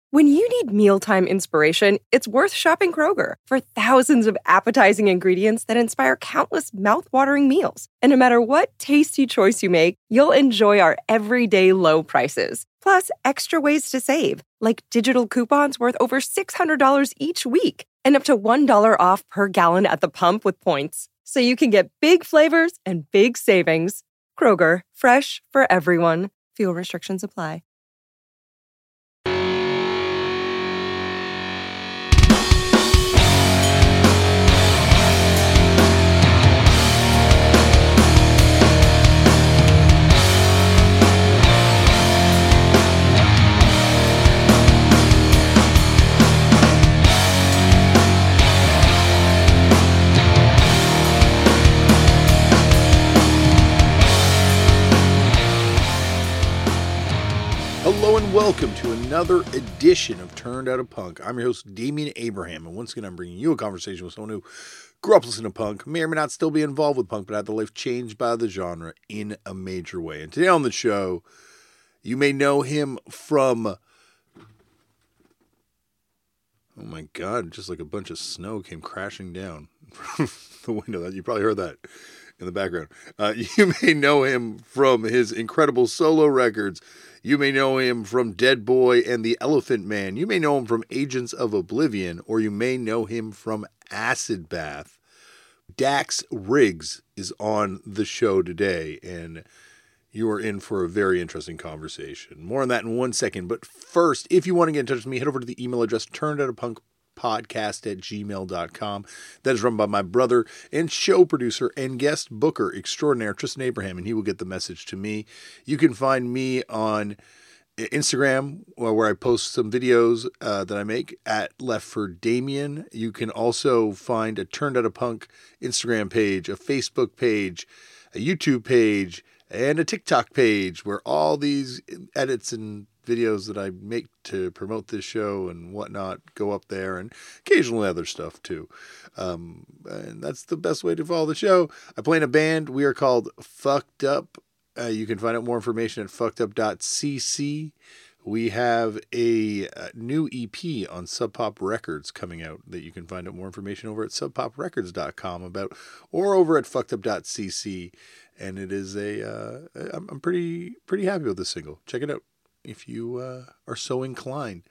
When you need mealtime inspiration, it's worth shopping Kroger for thousands of appetizing ingredients that inspire countless mouth-watering meals. And no matter what tasty choice you make, you'll enjoy our everyday low prices. Plus, extra ways to save, like digital coupons worth over $600 each week and up to $1 off per gallon at the pump with points. So you can get big flavors and big savings. Kroger, fresh for everyone. Fuel restrictions apply. Hello and welcome to another edition of Turned Out a Punk. I'm your host, Damian Abraham, and once again I'm bringing you a conversation with someone who grew up listening to punk, may or may not still be involved with punk, but had their life changed by the genre in a major way. And today on the show, you may know him from... Oh my God, just like a bunch of snow came crashing down from the window. You probably heard that in the background. You may know him from his incredible solo records. You may know him from Dead Boy and the Elephant Man. You may know him from Agents of Oblivion, or you may know him from Acid Bath. Dax Riggs is on the show today, and you are in for a very interesting conversation. More on that in 1 second. But first, if you want to get in touch with me, head over to the email address turnedoutapunkpodcast@gmail.com. That is run by my brother and show producer and guest booker extraordinaire, Tristan Abraham, and he will get the message to me. You can find me on Instagram, where I post some videos that I make at Left for Damien. You can also find a Turned Out a Punk Instagram page, a Facebook page, a YouTube page, and a TikTok page where all these edits and videos that I make to promote this show and whatnot go up there, and occasionally other stuff too. And that's the best way to follow the show. I play in a band. We are called Fucked Up. You can find out more information at fuckedup.cc. We have a new EP on Sub Pop Records coming out that you can find out more information over at subpoprecords.com about, or over at fuckedup.cc. And it is I'm pretty happy with this single. Check it out if you are so inclined.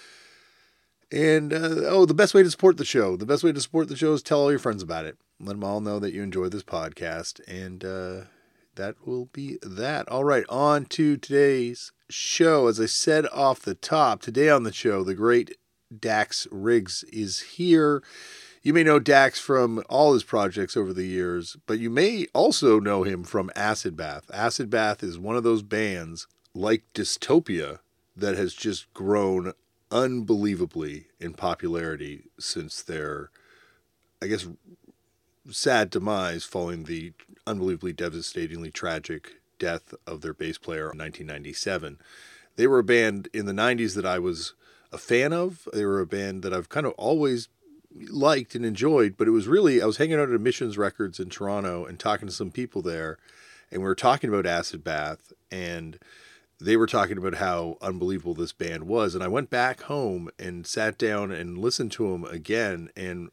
And, the best way to support the show. The best way to support the show is tell all your friends about it. Let them all know that you enjoy this podcast. And that will be that. All right, on to today's show. As I said off the top, today on the show, the great Dax Riggs is here. You may know Dax from all his projects over the years, but you may also know him from Acid Bath. Acid Bath is one of those bands like Dystopia that has just grown unbelievably in popularity since their, I guess, sad demise following the unbelievably devastatingly tragic death of their bass player in 1997. They were a band in the 90s that I was a fan of. They were a band that I've kind of always liked and enjoyed, but it was really, I was hanging out at Emissions Records in Toronto and talking to some people there, and we were talking about Acid Bath, and they were talking about how unbelievable this band was, and I went back home and sat down and listened to them again, and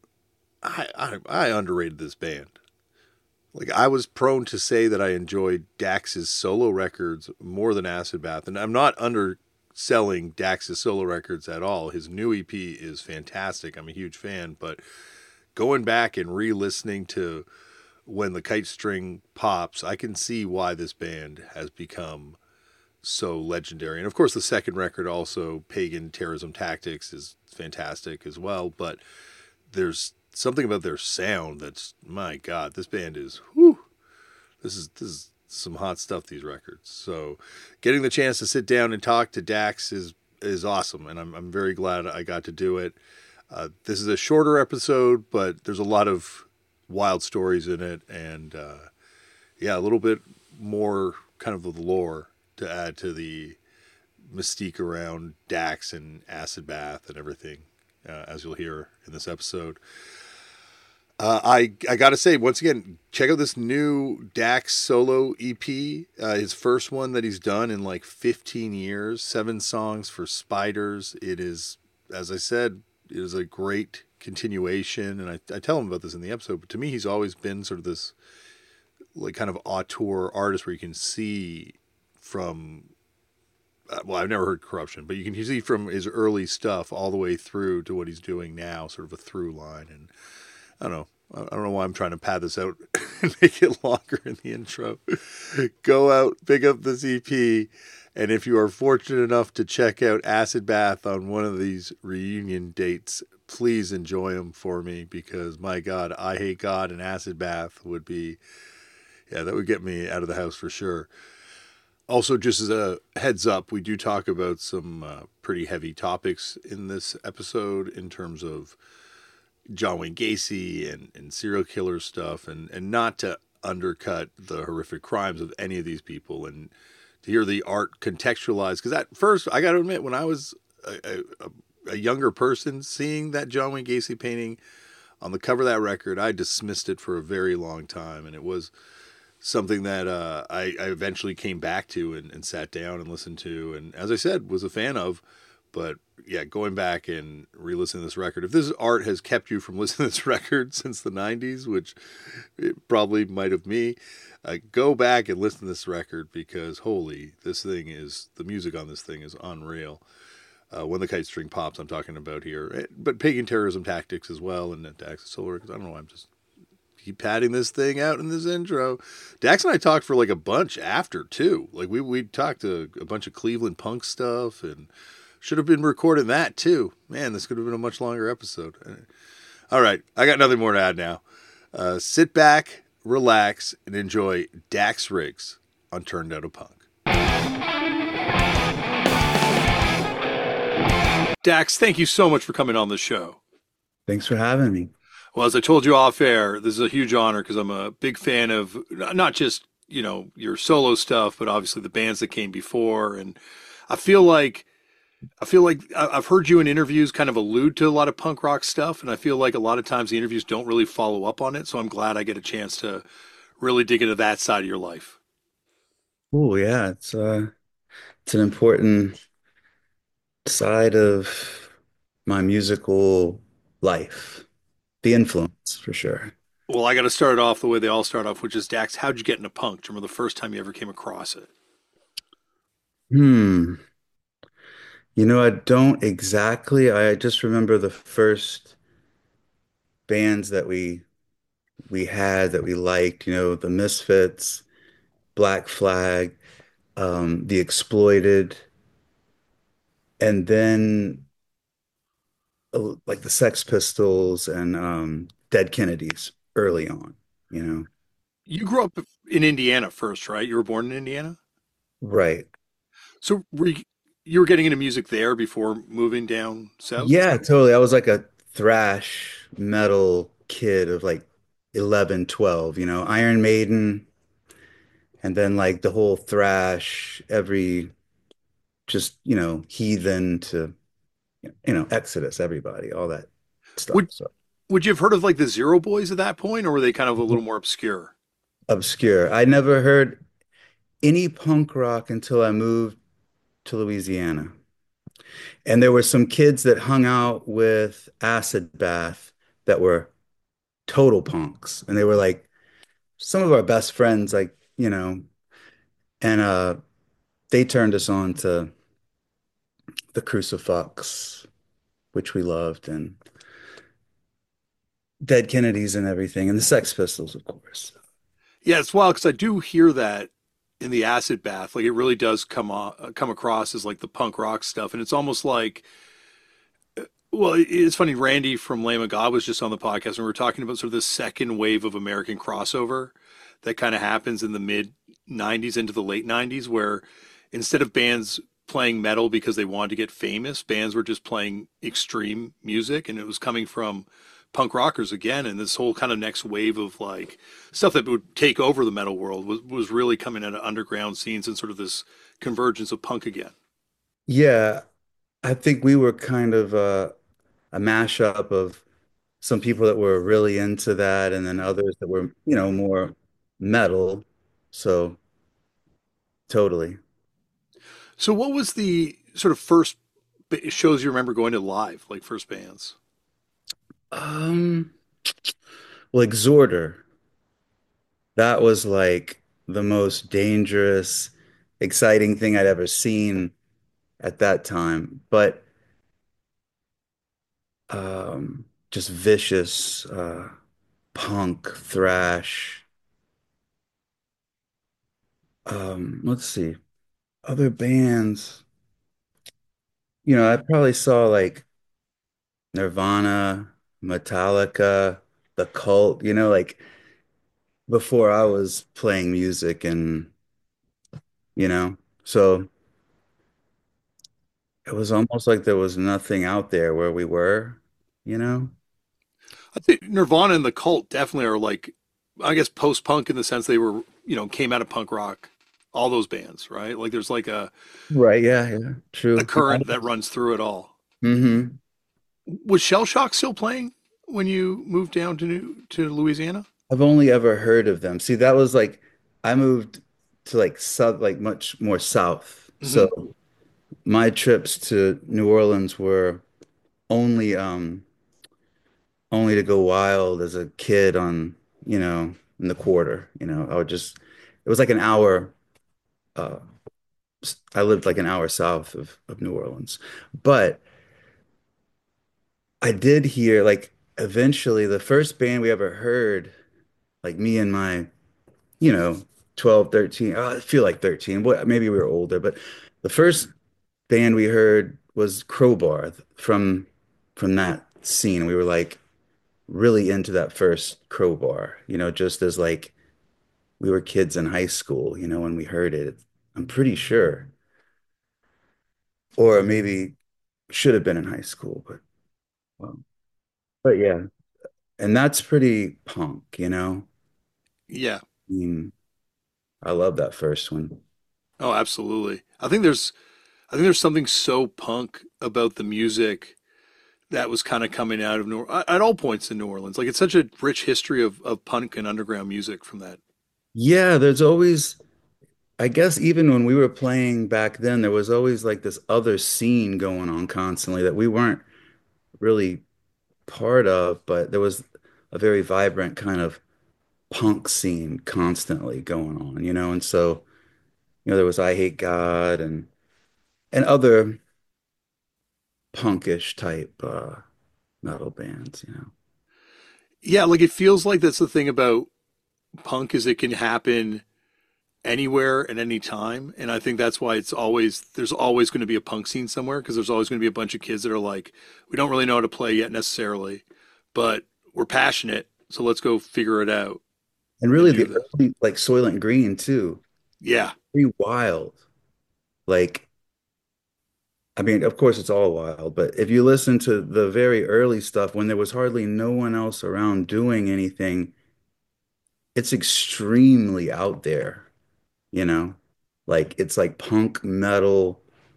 I underrated this band. Like, I was prone to say that I enjoyed Dax's solo records more than Acid Bath, and I'm not underselling Dax's solo records at all. His new EP is fantastic. I'm a huge fan, but going back and re-listening to When the Kite String Pops, I can see why this band has become so legendary. And of course, the second record, also Pagan Terrorism Tactics, is fantastic as well, but there's something about their sound that's, my God, this band is, whew, this is some hot stuff, these records. So getting the chance to sit down and talk to Dax is awesome, and I'm very glad I got to do it. This is a shorter episode, but there's a lot of wild stories in it, and a little bit more kind of the lore to add to the mystique around Dax and Acid Bath and everything, as you'll hear in this episode. I gotta say, once again, check out this new Dax solo EP. His first one that he's done in like 15 years. 7 songs for Spiders. It is, as I said, it is a great continuation. And I tell him about this in the episode, but to me, he's always been sort of this like kind of auteur artist where you can see from. Well, I've never heard Corruption, but you can see from his early stuff all the way through to what he's doing now, sort of a through line. And I don't know. I don't know why I'm trying to pad this out and make it longer in the intro. Go out, pick up this EP, and if you are fortunate enough to check out Acid Bath on one of these reunion dates, please enjoy them for me because my God, I Hate God and Acid Bath would be, yeah, that would get me out of the house for sure. Also, just as a heads up, we do talk about some pretty heavy topics in this episode in terms of John Wayne Gacy and serial killer stuff, and not to undercut the horrific crimes of any of these people, and to hear the art contextualized. Because at first, I got to admit, when I was a younger person, seeing that John Wayne Gacy painting on the cover of that record, I dismissed it for a very long time, and it was something that I eventually came back to and sat down and listened to, and as I said, was a fan of. But yeah, going back and re-listening to this record, if this art has kept you from listening to this record since the 90s, which it probably might have me, go back and listen to this record because holy, the music on this thing is unreal. When the Kite String Pops, I'm talking about here, but Pagan Terrorism Tactics as well, and Dax Solar, because I don't know why I'm just keep padding this thing out in this intro. Dax and I talked for like a bunch after too. Like we talked to a bunch of Cleveland punk stuff and should have been recording that too. Man, this could have been a much longer episode. All right, I got nothing more to add now. Sit back, relax, and enjoy Dax Riggs on Turned Out a Punk. Dax, thank you so much for coming on the show. Thanks for having me. Well, as I told you off air, this is a huge honor because I'm a big fan of not just, your solo stuff, but obviously the bands that came before. And I feel like I've heard you in interviews kind of allude to a lot of punk rock stuff, and I feel like a lot of times the interviews don't really follow up on it. So I'm glad I get a chance to really dig into that side of your life. Oh yeah, it's an important side of my musical life. The influence for sure. Well, I got to start it off the way they all start off, which is Dax, how'd you get into punk? Do you remember the first time you ever came across it? Hmm. I don't exactly. I just remember the first bands that we had that we liked, the Misfits, Black Flag, The Exploited, and then like the Sex Pistols and Dead Kennedys early on, you know. You grew up in Indiana first, right? You were born in Indiana? Right. So you were getting into music there before moving down south? Yeah, totally. I was like a thrash metal kid of like 11, 12. Iron Maiden, and then like the whole thrash, every just, Heathen to, Exodus, everybody, all that stuff. Would So would you have heard of like the Zero Boys at that point, or were they kind of a little more obscure? obscure. I never heard any punk rock until I moved to Louisiana. And there were some kids that hung out with Acid Bath that were total punks. And they were like some of our best friends, like, and they turned us on to the Crucifix, which we loved, and Dead Kennedys and everything, and the Sex Pistols, of course. Yeah, it's wild because I do hear that in the Acid Bath, like it really does come across as like the punk rock stuff, and it's almost like, well, it's funny. Randy from Lamb of God was just on the podcast, and we were talking about sort of this second wave of American crossover that kind of happens in the mid '90s into the late '90s, where instead of bands playing metal because they wanted to get famous, bands were just playing extreme music, and it was coming from punk rockers again. And this whole kind of next wave of like stuff that would take over the metal world was really coming out of underground scenes and sort of this convergence of punk again. Yeah, I think we were kind of a mashup of some people that were really into that, and then others that were, more metal. So totally. So, what was the sort of first shows you remember going to live, like first bands? Um, well, Exhorder, that was like the most dangerous, exciting thing I'd ever seen at that time. But just vicious, punk, thrash. Let's see, other bands. I probably saw like Nirvana, Metallica, The Cult, like before I was playing music and, you know, so it was almost like there was nothing out there where we were, you know? I think Nirvana and the Cult definitely are like, I guess, post punk in the sense they were, came out of punk rock. All those bands, right? Like there's like Right. Yeah. Yeah. a True. current that runs through it all. Hmm. Was Shell Shock still playing when you moved down to Louisiana? I've only ever heard of them. See, that was like I moved to like south, like much more south. Hmm. So my trips to New Orleans were only only to go wild as a kid on, in the quarter. I would just it was like an hour uh I lived like an hour south of New Orleans. But I did hear like eventually the first band we ever heard, like me and my, you know, 12, 13, I feel like 13, but maybe we were older, but the first band we heard was Crowbar from that scene. We were like really into that first Crowbar, just as like we were kids in high school, when we heard it. I'm pretty sure. Or maybe should have been in high school, um, but yeah. And that's pretty punk. Yeah. I mean, I love that first one. Oh, absolutely. I think there's something so punk about the music that was kind of coming out of at all points in New Orleans. Like it's such a rich history of punk and underground music from that. Yeah, there's always, I guess even when we were playing back then, there was always like this other scene going on constantly that we weren't really part of, but there was a very vibrant kind of punk scene constantly going on. And so, there was I Hate God and other punkish type metal bands. Yeah, like it feels like that's the thing about punk is it can happen anywhere at any time. And I think that's why there's always going to be a punk scene somewhere because there's always going to be a bunch of kids that are like, we don't really know how to play yet necessarily, but we're passionate. So let's go figure it out And and really do the this. early, like Soylent Green too. Yeah. Pretty wild. Like, I mean, of course it's all wild, but if you listen to the very early stuff when there was hardly no one else around doing anything, it's extremely out there, you know? Like it's like punk metal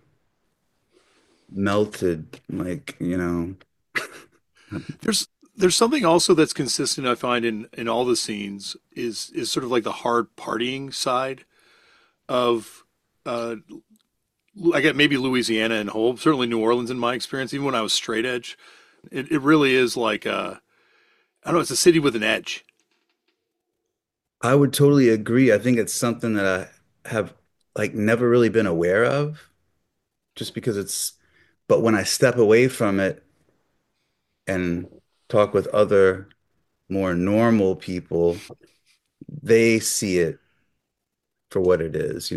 melted, like, There's there's something also that's consistent I find in all the scenes is sort of like the hard partying side of uh I get maybe Louisiana and whole, certainly New Orleans in my experience, even when I was straight edge. It really is like I don't know, it's a city with an edge. I would totally agree. I think it's something that I have like never really been aware of just because but when I step away from it and talk with other more normal people, they see it for what it is,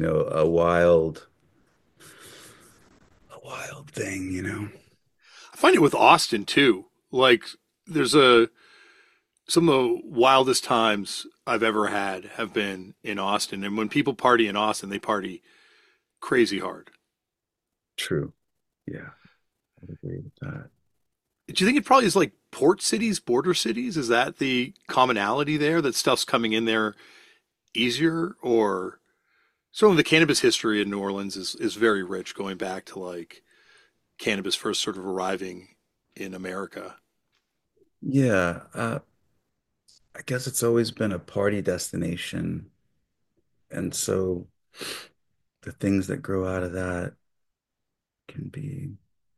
a wild thing. I find it with Austin too. Like there's a some of the wildest times I've ever had have been in Austin. And when people party in Austin, they party crazy hard. True. Yeah, I would agree with that. Do you think it probably is like port cities, border cities? Is that the commonality there that stuff's coming in there easier? Or some of the cannabis history in New Orleans is very rich, going back to like cannabis first sort of arriving in America. Yeah, I guess it's always been a party destination. And so the things that grow out of that can be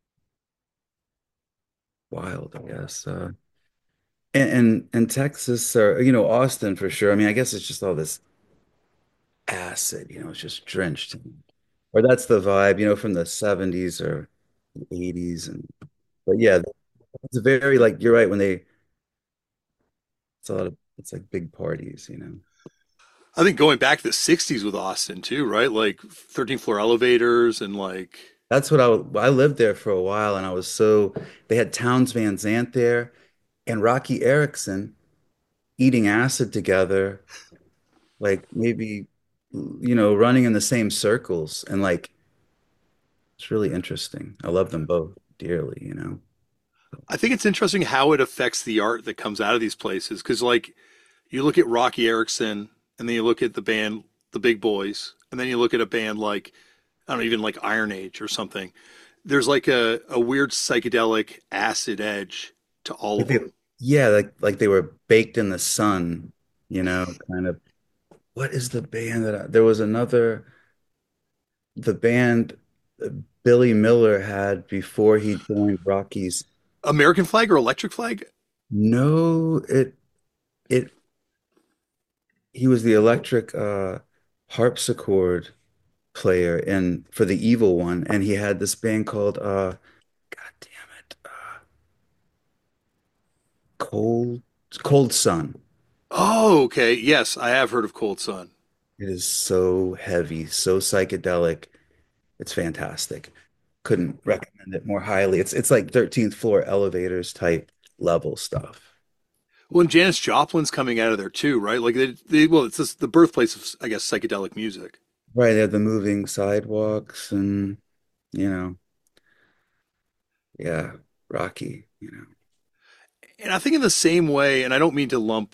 wild, I guess. And Texas, or Austin for sure. I mean, I guess it's just all this acid, it's just drenched or that's the vibe, from the 70s or the 80s. But yeah, it's very like you're right when it's like big parties. I think going back to the 60s with Austin too, right? Like 13th floor elevators and like That's what I lived there for a while, and they had Towns Van Zandt there and Rocky Erickson eating acid together, like maybe running in the same circles, and like it's really interesting. I love them both dearly. I think it's interesting how it affects the art that comes out of these places. Cause like you look at Rocky Erickson and then you look at the band, the Big Boys, and then you look at a band like, I don't know, even like Iron Age or something. There's like a weird psychedelic acid edge to all Like of they, them. yeah, like they were baked in the sun, kind of. What is the band there was the band Billy Miller had before he joined Rockies. American Flag or Electric Flag? No, it he was the electric harpsichord player and for the evil one, and he had this band called God damn it, Cold Cold Sun. Oh, okay. Yes, I have heard of Cold Sun. It is so heavy, so psychedelic. It's fantastic. Couldn't recommend it more highly. It's like 13th floor elevators type level stuff. Well, and Janis Joplin's coming out of there too, right? Like well, it's just the birthplace of, I guess, psychedelic music. Right, they have the moving sidewalks and you know, yeah, Rocky. And I think in the same way, and I don't mean to lump,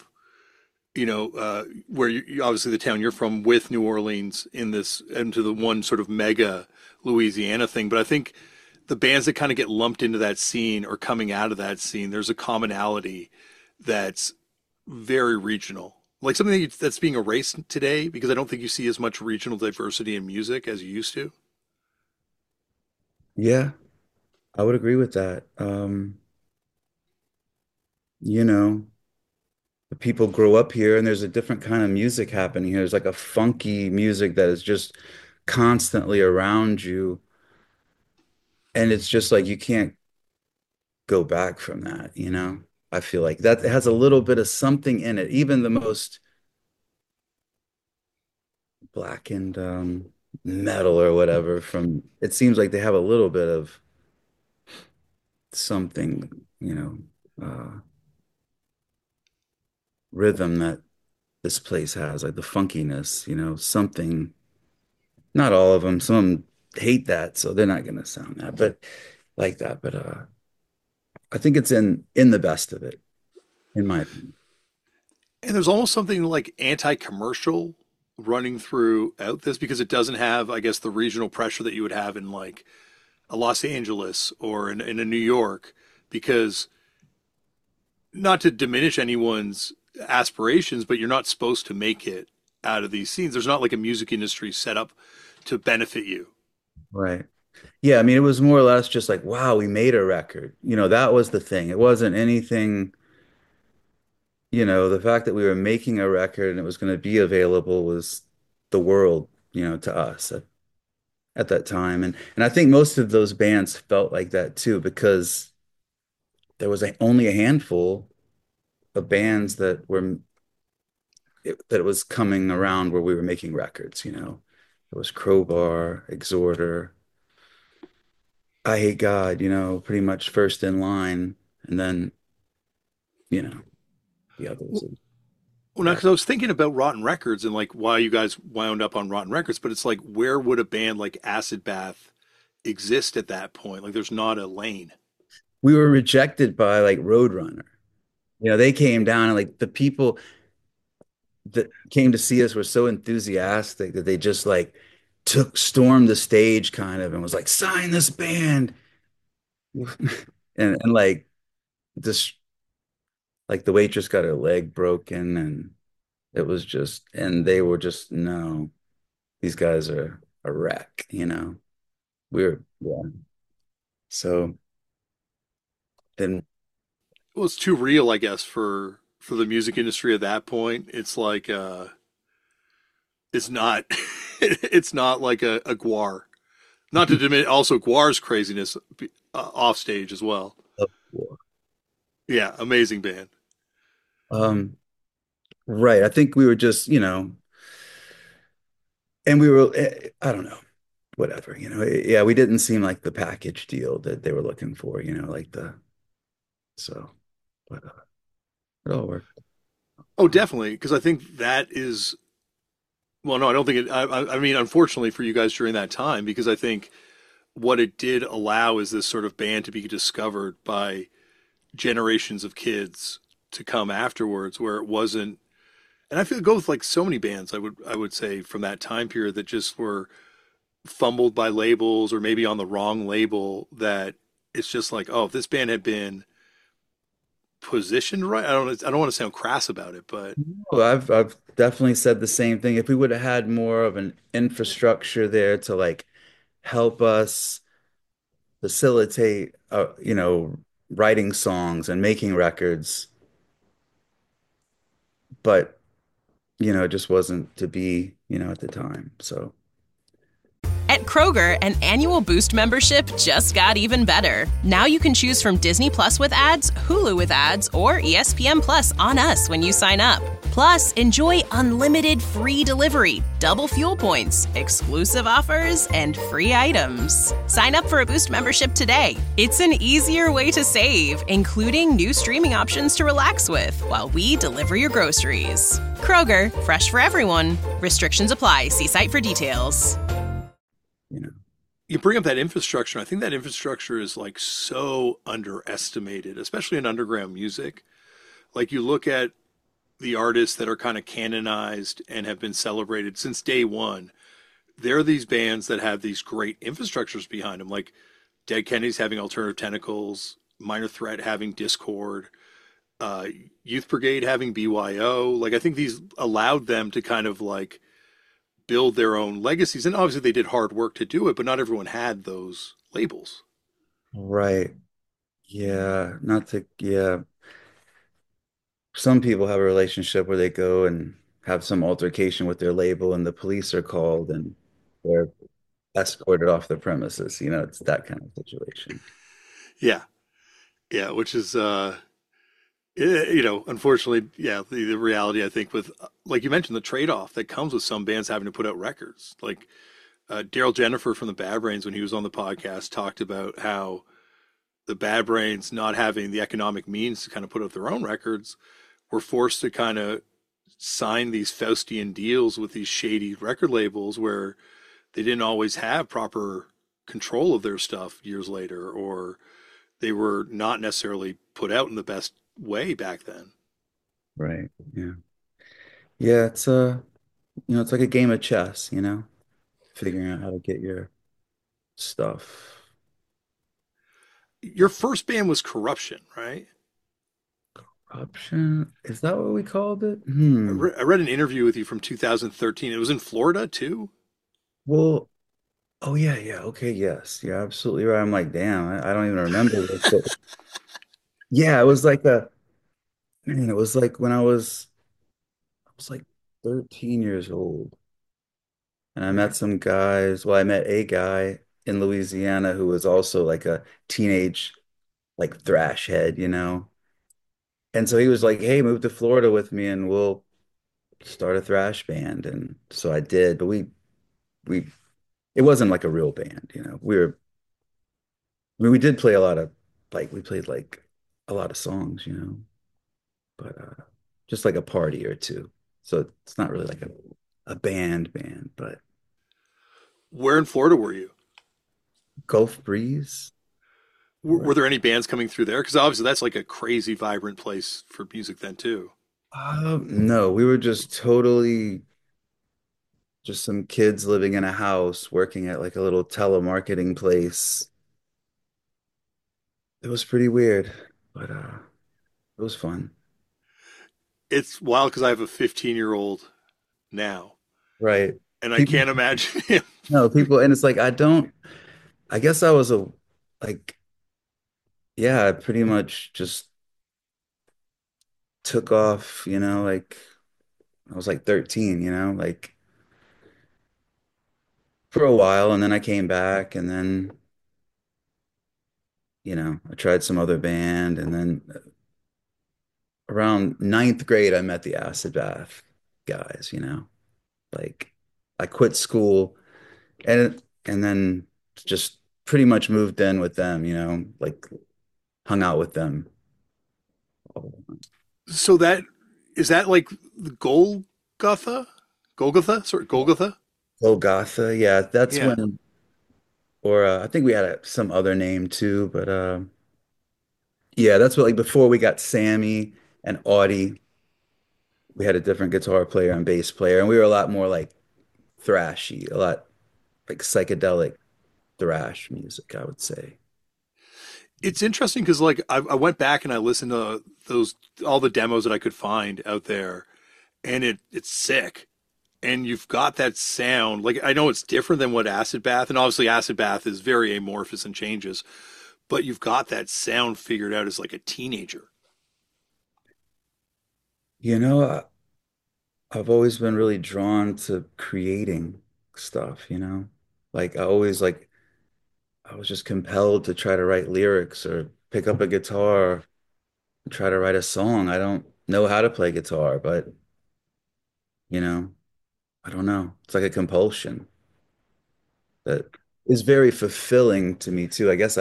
where obviously the town you're from with New Orleans in this into the one sort of mega Louisiana thing, but I think the bands that kind of get lumped into that scene or coming out of that scene, there's a commonality that's very regional. Like something that's being erased today because I don't think you see as much regional diversity in music as you used to. Yeah, I would agree with that. You know, the people grow up here and there's a different kind of music happening here. There's like a funky music that is just constantly around you. And it's just like you can't go back from that. I feel like that has a little bit of something in it. Even the most blackened metal or whatever from it seems like they have a little bit of something, rhythm that this place has, like the funkiness, something. Not all of them. Some of them hate that, so they're not gonna sound that, but like that. But I think it's in the best of it, in my opinion. And there's almost something like anti-commercial running throughout this because it doesn't have, I guess, the regional pressure that you would have in like a Los Angeles or in a New York, because not to diminish anyone's aspirations, but you're not supposed to make it out of these scenes. There's not like a music industry set up to benefit you. Right. Yeah, I mean, it was more or less just like, wow, we made a record. That was the thing. It wasn't anything, the fact that we were making a record and it was going to be available was the world, to us at that time. And I think most of those bands felt like that too, because there was only a handful of bands that was coming around where we were making records. It was Crowbar, Exhorder, I Hate God, pretty much first in line, and then, you know, the others. Well, now, because I was thinking about Rotten Records and like why you guys wound up on Rotten Records, but it's like, where would a band like Acid Bath exist at that point? Like, there's not a lane. We were rejected by like Roadrunner. They came down and like the people that came to see us were so enthusiastic that they just like stormed the stage kind of and was like, sign this band. And like this. Like the waitress got her leg broken and it was just, and they were just, no, these guys are a wreck, you know. Yeah. So then, Well, it's too real, I guess, for the music industry at that point. It's like it's not it's not like a Guar. Not to diminish also Guar's craziness off stage as well. Yeah, amazing band. um, right. I think we were just, you know, and we were, I don't know, whatever, you know. Yeah, we didn't seem like the package deal that they were looking for, you know, like so, but it all worked. Oh, definitely, because I think that is well, no, I don't think it. I mean, unfortunately for you guys during that time, because I think what it did allow is this sort of band to be discovered by generations of kids to come afterwards, where it wasn't. And I feel it goes with like so many bands. I would say from that time period that just were fumbled by labels or maybe on the wrong label. That it's just like, oh, if this band had been positioned right, I don't want to sound crass about it, but Well, I've definitely said the same thing. If we would have had more of an infrastructure there to like help us facilitate, you know, writing songs and making records, but you know, it just wasn't to be, you know, at the time. So, At Kroger, an annual Boost membership just got even better. Now you can choose from Disney Plus with ads, Hulu with ads, or ESPN Plus on us when you sign up. Plus, enjoy unlimited free delivery, double fuel points, exclusive offers, and free items. Sign up for a Boost membership today. It's an easier way to save, including new streaming options to relax with while we deliver your groceries. Kroger, fresh for everyone. Restrictions apply. See site for details. you know, you bring up that infrastructure. I think that infrastructure is like so underestimated, especially in underground music. Like you look at the artists that are kind of canonized and have been celebrated since day one. There are these bands that have these great infrastructures behind them, like Dead Kennedys having Alternative Tentacles, Minor Threat having Discord, uh, Youth Brigade having BYO. Like I think these allowed them to kind of like build their own legacies. And obviously they did hard work to do it, but not everyone had those labels. right. Yeah, not to, yeah. Some people have a relationship where they go and have some altercation with their label and the police are called and they're escorted off the premises. You know, it's that kind of situation. Yeah. Yeah. Which is, unfortunately, yeah, the reality, I think, with, like you mentioned, the trade off that comes with some bands having to put out records. Like Daryl Jennifer from the Bad Brains, when he was on the podcast, talked about how the Bad Brains, not having the economic means to kind of put out their own records, were forced to kind of sign these Faustian deals with these shady record labels where they didn't always have proper control of their stuff years later, or they were not necessarily put out in the best way back then. Right. Yeah. Yeah, it's you know, it's like a game of chess, you know, figuring out how to get your stuff. Your first band was Corruption, right? Option, is that what we called it? I read an interview with you from 2013. It was in Florida too. Well, oh yeah, yeah. Okay, yes. You're absolutely right. I'm like, damn, I don't even remember this, but yeah, it was like it was like when I was like 13 years old. And I met some guys. Well, I met a guy in Louisiana who was also like a teenage like thrash head, you know. And so he was like, "Hey, move to Florida with me and we'll start a thrash band." And so I did, but we it wasn't like a real band, you know. We did play a lot of like we played like a lot of songs, you know, but just like a party or two. So it's not really like a band, but Where in Florida were you? Gulf Breeze. Were there any bands coming through there? Because obviously that's like a crazy vibrant place for music then too. No, we were just totally just some kids living in a house working at like a little telemarketing place. It was pretty weird, but it was fun. It's wild because I have a 15-year-old now, Right. and I People, can't imagine him. no, people, and it's like, I guess I was like, yeah, I pretty much just took off, like I was like 13, like for a while. And then I came back and then, I tried some other band. And then around ninth grade, I met the Acid Bath guys, like I quit school and then just pretty much moved in with them, like hung out with them. So that is that like the Golgotha? Sorry, Golgotha? Golgotha, yeah, that's Yeah. when, or I think we had some other name too, but yeah, that's what like before we got Sammy and Audie, we had a different guitar player and bass player, and we were a lot more like thrashy, a lot like psychedelic thrash music, I would say. It's interesting because like I went back and I listened to those all the demos that I could find out there, and it's sick. And you've got that sound. Like I know it's different than what Acid Bath, and obviously Acid Bath is very amorphous and changes, but you've got that sound figured out as like a teenager. You know, I've always been really drawn to creating stuff, Like I was just compelled to try to write lyrics or pick up a guitar and try to write a song. I don't know how to play guitar, but you know, I don't know. It's like a compulsion that is very fulfilling to me too. I guess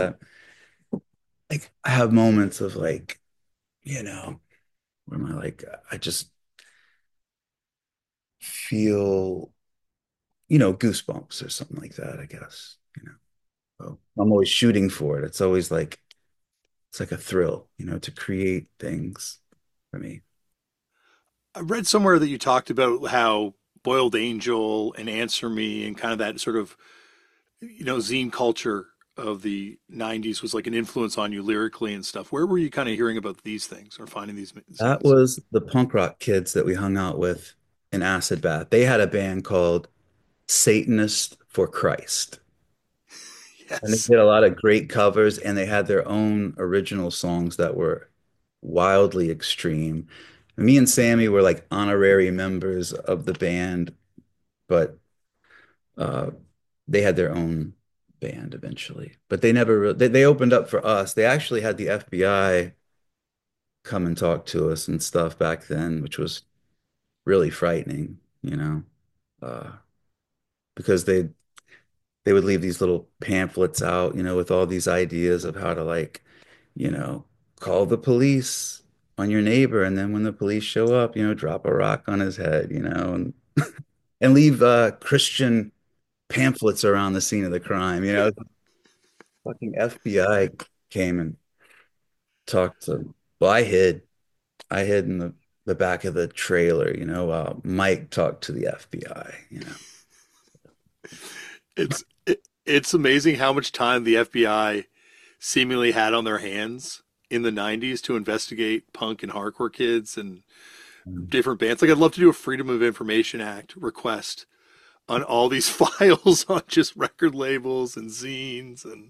I have moments of like, where am I like I just feel, goosebumps or something like that, I guess. So I'm always shooting for it. It's always like it's like a thrill, to create things for me. I read somewhere that you talked about how Boiled Angel and Answer Me and kind of that sort of zine culture of the 90s was like an influence on you lyrically and stuff. Where were you kind of hearing about these things or finding these That zines? was the punk rock kids that we hung out with in Acid Bath. They had a band called Satanist for Christ. And they Yes. did a lot of great covers, and they had their own original songs that were wildly extreme. Me and Sammy were like honorary members of the band, but uh, they had their own band eventually. But they never they opened up for us. They actually had the FBI come and talk to us and stuff back then, which was really frightening, uh, because they would leave these little pamphlets out, with all these ideas of how to like, you know, call the police on your neighbor, and then when the police show up, drop a rock on his head, and leave Christian pamphlets around the scene of the crime. Fucking FBI came and talked to. Well, I hid in the back of the trailer, while Mike talked to the FBI. It's amazing how much time the FBI seemingly had on their hands in the 90s to investigate punk and hardcore kids and different bands. Like I'd love to do a Freedom of Information Act request on all these files on just record labels and zines and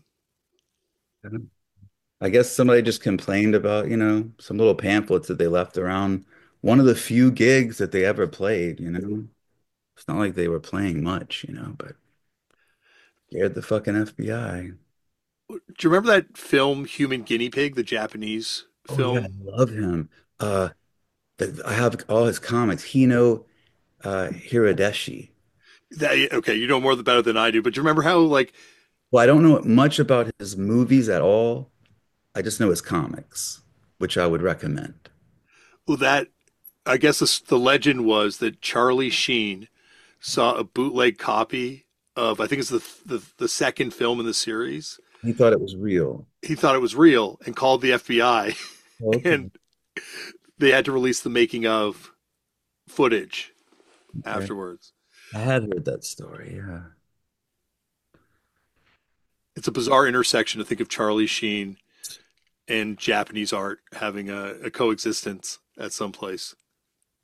I guess somebody just complained about, some little pamphlets that they left around one of the few gigs that they ever played. It's not like they were playing much, but scared the fucking FBI. do you remember that film Human Guinea Pig, the Japanese Oh yeah, I film? love him. I have all his comics. Hino Hiradeshi. That, okay, you know more better than I do, but do you remember how like Well, I don't know much about his movies at all. I just know his comics, which I would recommend. well, that I guess the legend was that Charlie Sheen saw a bootleg copy of I think it's the second film in the series. He thought it was real. He thought it was real and called the FBI, Okay. and they had to release the making of footage Okay. afterwards. I had heard that story. Yeah. It's a bizarre intersection to think of Charlie Sheen and Japanese art having a coexistence at some place.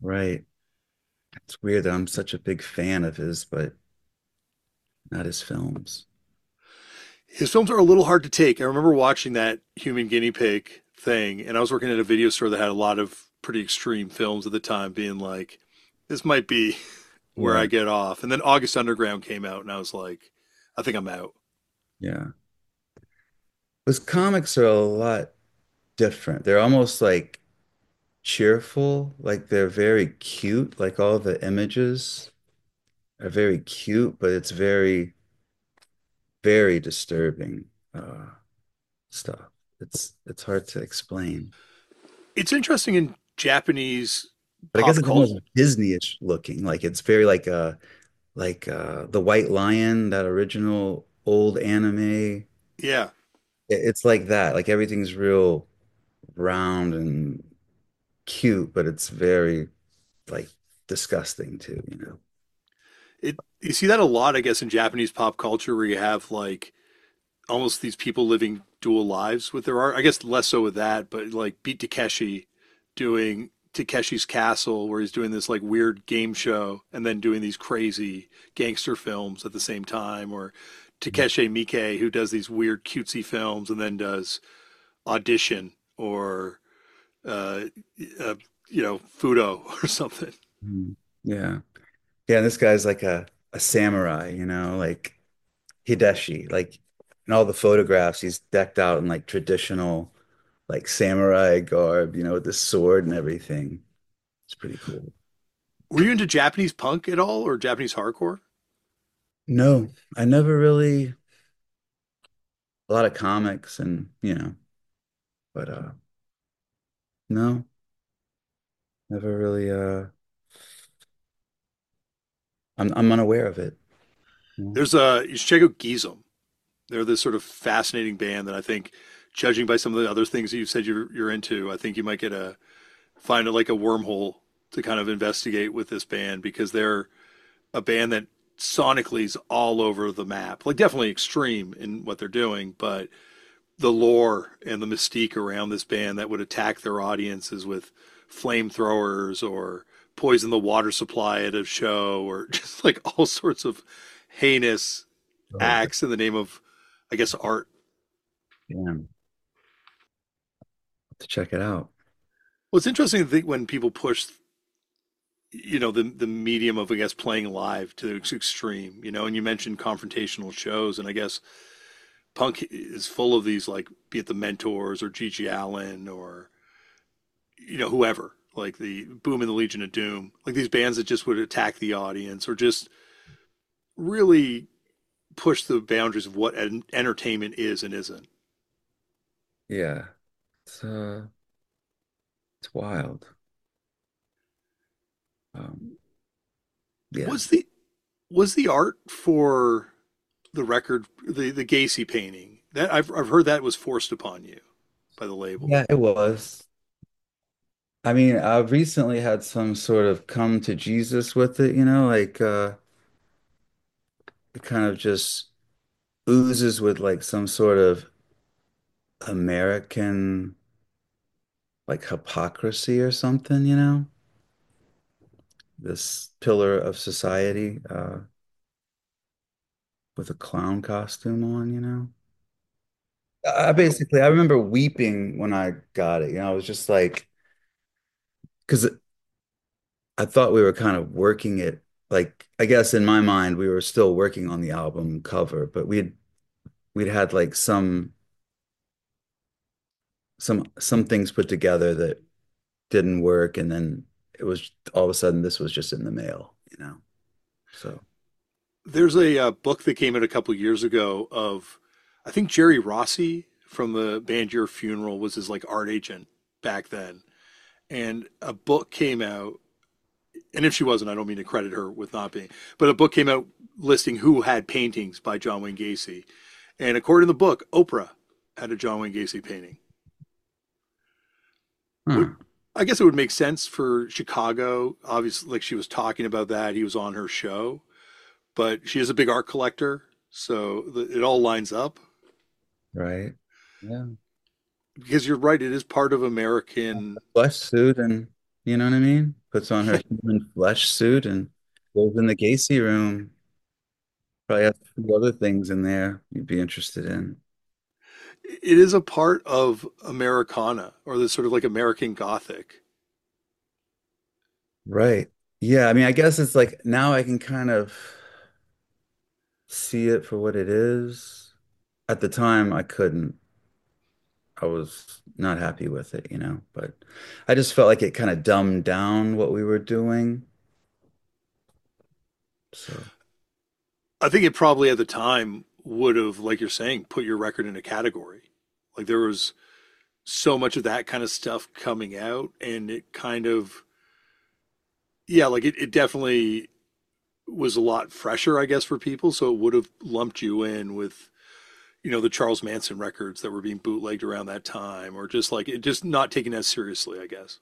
Right. It's weird that I'm such a big fan of his, but not his films. His films are a little hard to take. I remember watching that Human Guinea Pig thing, and I was working at a video store that had a lot of pretty extreme films at the time, being like, this might be where I Yeah. get off. And then August Underground came out, and I was like, I think I'm out. Yeah. His comics are a lot different. They're almost like cheerful, like they're very cute, like all the images are very cute, but it's very, very disturbing stuff. It's hard to explain. It's interesting in Japanese But I guess pop it's culture. almost Disney-ish looking. Like it's very like The White Lion, that original old anime. Yeah. It's like that. Like everything's real round and cute, but it's very like disgusting too, you know. You see that a lot, I guess, in Japanese pop culture where you have like almost these people living dual lives with their art. I guess less so with that, but like Beat Takeshi doing Takeshi's Castle, where he's doing this like weird game show and then doing these crazy gangster films at the same time, or Takeshi Miike, who does these weird cutesy films and then does Audition or uh, uh Fudo or something. Mhm. Yeah. Yeah, this guy's like a samurai, you know, like Hideshi. Like in all the photographs, he's decked out in like traditional like samurai garb, you know, with the sword and everything. It's pretty cool. Were you into Japanese punk at all or Japanese hardcore? No, I never really a lot of comics and you know, but no, never really I'm unaware of it. No. There's you should check out Gizem. They're this sort of fascinating band that I think, judging by some of the other things that you said you're into, I think you might get a find it like a wormhole to kind of investigate with this band because they're a band that sonically is all over the map. Like definitely extreme in what they're doing, but the lore and the mystique around this band that would attack their audiences with flamethrowers or poison the water supply at a show or just like all sorts of heinous Oh, acts in the name of, I guess, art. damn. To check it out. Well, it's interesting to think when people push, the medium of, I guess, playing live to its extreme, and you mentioned confrontational shows, and I guess punk is full of these, like, be it the Mentors or Gigi Allen or, whoever, like the Boom and the Legion of Doom, like these bands that just would attack the audience or just really push the boundaries of what entertainment is and isn't. Yeah. It's it's wild. Um, yeah. Was the was the art for the record, the Gacy painting, that I've heard that was forced upon you by the label? Yeah, it was. I mean, I've recently had some sort of come to Jesus with it, you know, like it kind of just oozes with like some sort of American like hypocrisy or something, you know? This pillar of society with a clown costume on, you know? I remember weeping when I got it, you know, I was just like, because I thought we were kind of working it, like, I guess in my mind, we were still working on the album cover, but we'd had like some things put together that didn't work, and then it was all of a sudden this was just in the mail, you know. So There's a book that came out a couple of years ago of, I think Jerry Rossi from the band Your Funeral was his like art agent back then, and a book came out. And if she wasn't, I don't mean to credit her with not being, but a book came out listing who had paintings by John Wayne Gacy. And according to the book, Oprah had a John Wayne Gacy painting. Would huh, I guess it would make sense for Chicago. Obviously, like she was talking about that, he was on her show, but she is a big art collector, so it all lines up. right. Yeah. Because you're right, it is part of American. Flesh suit and You know what I mean? Puts on her human flesh suit and goes in the Gacy room. Probably has a few other things in there you'd be interested in. It is a part of Americana or the sort of like American Gothic. Right. Yeah, I mean, I guess it's like now I can kind of see it for what it is. At the time, I couldn't. I was not happy with it, but I just felt like it kind of dumbed down what we were doing. So, I think it probably at the time would have, like you're saying, put your record in a category. Like there was so much of that kind of stuff coming out, and it kind of, yeah, like it definitely was a lot fresher, I guess, for people. So it would have lumped you in with, the Charles Manson records that were being bootlegged around that time, or just like it just not taken as seriously, I guess.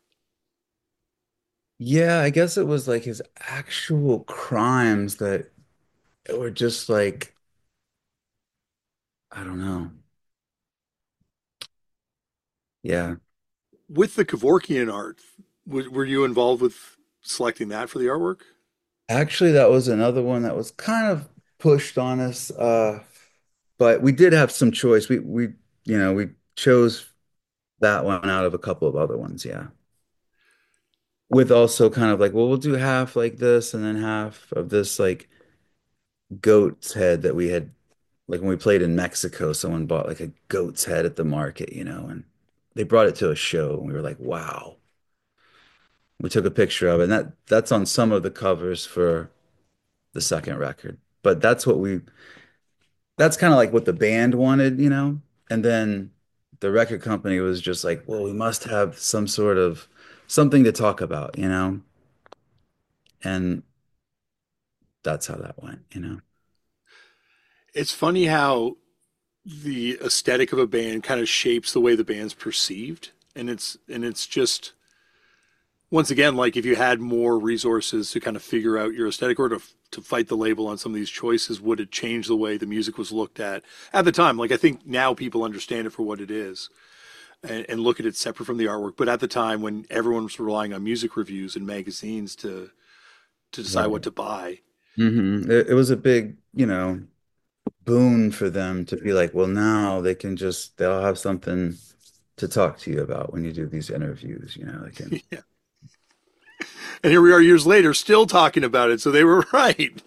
yeah, I guess it was like his actual crimes that were just like, I don't know. Yeah. With the Kevorkian art, were you involved with selecting that for the artwork? Actually, that was another one that was kind of pushed on us. But we did have some choice. We chose that one out of a couple of other ones, yeah. With also kind of like, well, we'll do half like this and then half of this like goat's head that we had like when we played in Mexico, someone bought like a goat's head at the market, and they brought it to a show and we were like, wow. We took a picture of it, and that's on some of the covers for the second record. But that's kind of like what the band wanted. And then the record company was just like, well, we must have some sort of something to talk about. And that's how that went. It's funny how the aesthetic of a band kind of shapes the way the band's perceived, and it's just once again like if you had more resources to kind of figure out your aesthetic or to fight the label on some of these choices, would it change the way the music was looked at the time? Like I think now people understand it for what it is and look at it separate from the artwork, but at the time when everyone was relying on music reviews and magazines to decide what Right. to buy. It was a big, boon for them to be like, well, now they'll have something to talk to you about when you do these interviews. They can. Yeah. And here we are years later still talking about it, so they were right.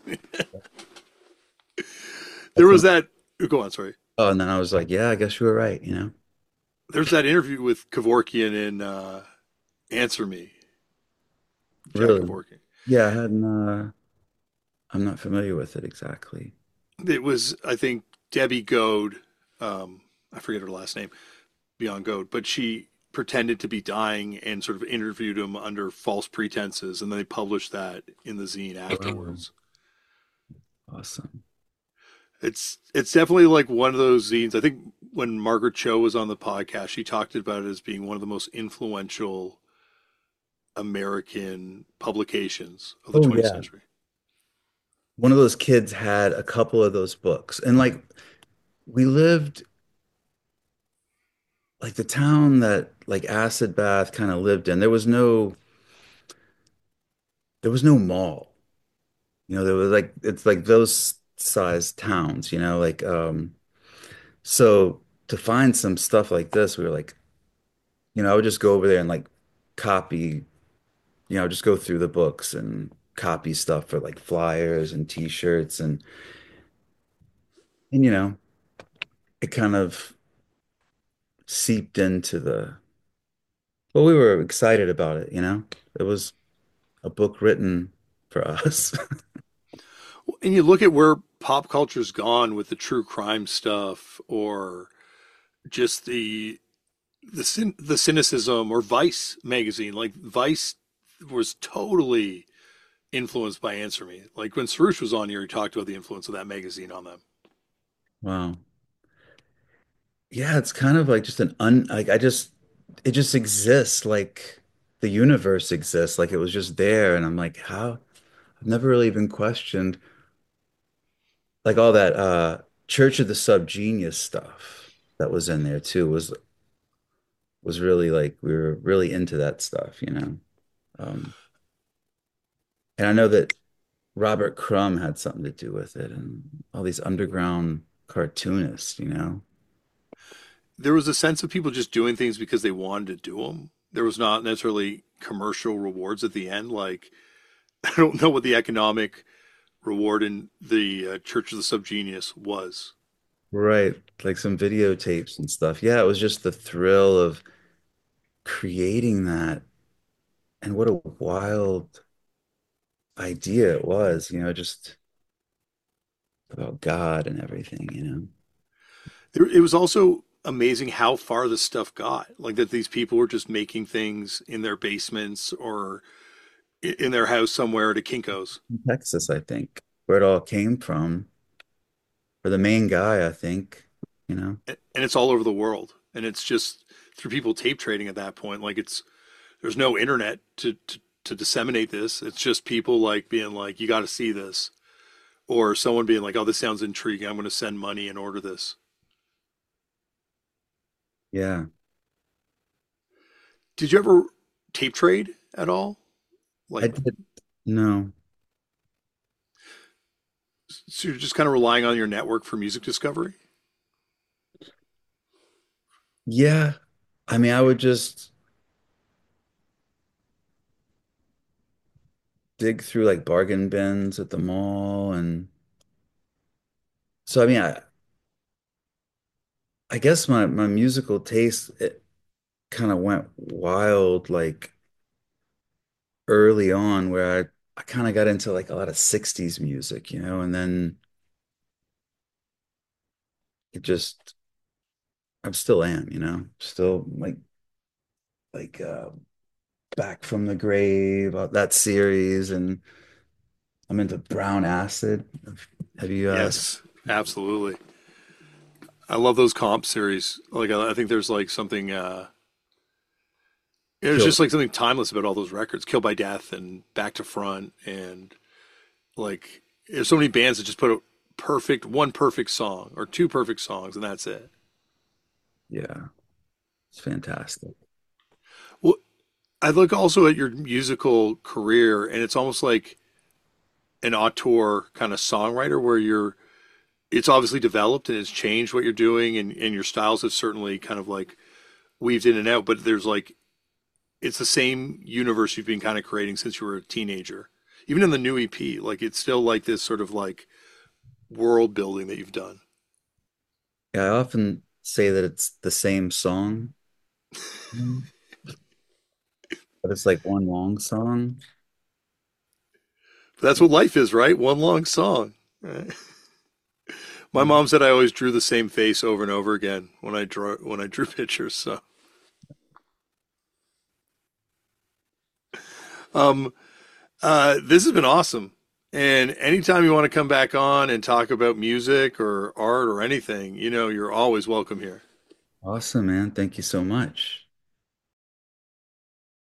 There That's was when, that. Go on, sorry. oh, and then I was like, yeah, I guess you were right. There's that interview with Kevorkian in Answer Me, Jack Really. Kevorkian. Yeah, I'm not familiar with it exactly. It was, I think, Debbie Goad. I forget her last name, beyond Goad, but she pretended to be dying and sort of interviewed him under false pretenses, and then they published that in the zine Wow. afterwards. Awesome. It's definitely like one of those zines. I think when Margaret Cho was on the podcast, she talked about it as being one of the most influential American publications of the Oh 20th yeah. century. One of those kids had a couple of those books. And like we lived like the town that like Acid Bath kind of lived in, there was no mall. There was like it's like those size towns, so to find some stuff like this, we were like, I would just go over there and like copy, just go through the books and copy stuff for like flyers and t-shirts and it kind of seeped into well, we were excited about it. It was a book written for us. And you look at where pop culture's gone with the true crime stuff, or just the cynicism, or Vice magazine. Like Vice was totally influenced by Answer Me. Like when Sarush was on here, he talked about the influence of that magazine on them. Wow. Yeah, it's kind of like just an un like it just exists like the universe exists like it was just there and I'm like how I've never really even questioned like all that Church of the Subgenius stuff that was in there too was really like we were really into that stuff. Um, and I know that Robert Crumb had something to do with it, and all these underground cartoonists, you know. There was a sense of people just doing things because they wanted to do them. There was not necessarily commercial rewards at the end. Like, I don't know what the economic reward in the Church of the Subgenius was. Right, like some videotapes and stuff. Yeah, it was just the thrill of creating that, and what a wild idea it was, you know, just about God and everything, you know. It was also amazing how far this stuff got. Like that these people were just making things in their basements or in their house somewhere at a Kinko's. In Texas, I think, where it all came from, or the main guy, I think, you know. And it's all over the world. And it's just through people tape trading at that point. Like there's no internet to disseminate this. It's just people like being like, you got to see this. Or someone being like, oh, this sounds intriguing. I'm going to send money and order this. Yeah. Did you ever tape trade at all? I Like, did. No. so you're just kind of relying on your network for music discovery? Yeah. I mean, I would just dig through like bargain bins at the mall. And so, I mean, I guess my musical taste, it kind of went wild like early on, where I kind of got into like a lot of 60s music, you know, and then it just, I'm still am, you know, still like Back from the Grave, that series, and I'm into Brown Acid. Have you Yes, absolutely. I love those comp series. Like, I think there's like something, there's killed? just like something timeless about all those records. Kill by Death and Back to Front. And like, there's so many bands that just put a one perfect song or two perfect songs, and that's it. Yeah, it's fantastic. Well, I look also at your musical career, and it's almost like an auteur kind of songwriter where it's obviously developed and it's changed what you're doing, and your styles have certainly kind of like weaved in and out, but there's like, it's the same universe you've been kind of creating since you were a teenager. Even in the new EP, like it's still like this sort of like world building that you've done. Yeah, I often say that it's the same song, but it's like one long song. But that's what life is, right? One long song. Right? My mom said I always drew the same face over and over again when I drew pictures. So, um, this has been awesome. And anytime you want to come back on and talk about music or art or anything, you're always welcome here. Awesome, man. Thank you so much.